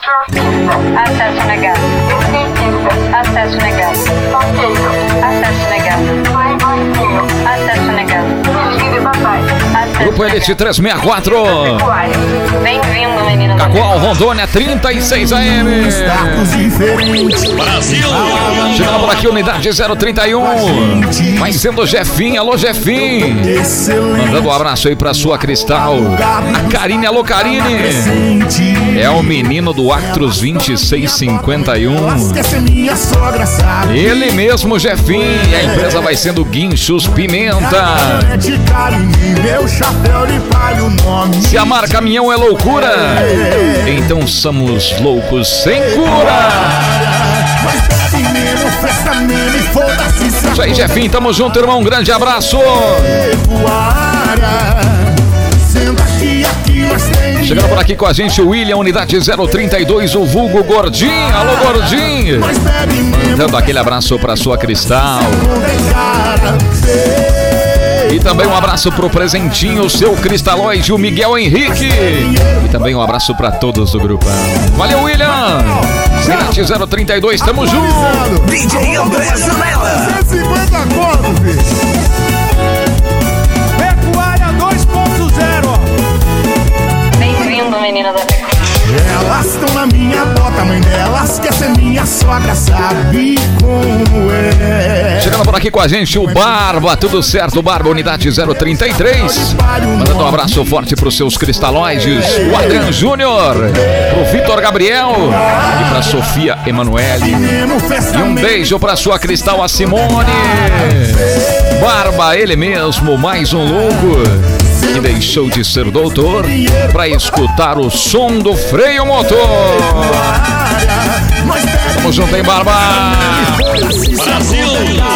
Acesso negado. Acesso negado. Acesso negado. Acesso negado. Grupo Elite 364. Bem-vindo, menino. Cacoal, Rondônia, 36 AM. Brasil. Chegando por aqui, unidade 031. Vai sendo o Jefinho. Alô, Jefinho. Mandando um abraço aí pra sua Cristal. A Karine, alô, Karine. É o menino do Actros 2651. Ele mesmo, Jefinho. E a empresa vai sendo Guinchos Pimenta. Se amar caminhão é loucura, então somos loucos sem cura. Isso aí, Jefinho, tamo junto, irmão. Um grande abraço. Chegando por aqui com a gente o William, unidade 032, o vulgo Gordinho. Alô, Gordinho. Mandando aquele abraço pra sua Cristal. E também um abraço pro Presentinho, o seu Cristalóide, o Miguel Henrique. E também um abraço pra todos do grupo. Valeu, William. Unidade 032, tamo junto. DJ André Zanella. 150 conto, filho. Pecuária 2.0. Bem-vindo, menina da pecuária. Elas estão na minha bota, mãe delas quer ser minha sogra, sabe como é. Chegando por aqui com a gente o Barba, tudo certo, Barba, unidade 033. Mandando um abraço forte pros seus cristalóides, o Adriano Júnior, pro Vitor Gabriel e pra Sofia Emanuele. E um beijo pra sua Cristal, a Simone. Barba, ele mesmo, mais um louco que deixou de ser doutor pra escutar o som do freio motor. Tamo junto, hein, Barba? Brasil.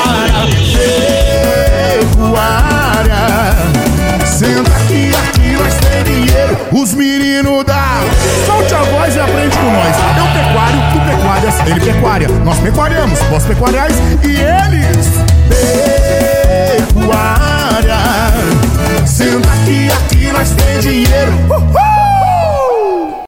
Senta aqui nós tem dinheiro. Os meninos da solte a voz e aprende com nós. Eu pecuário, tu pecuárias, ele pecuária. Nós pecuariamos, vós pecuariais e eles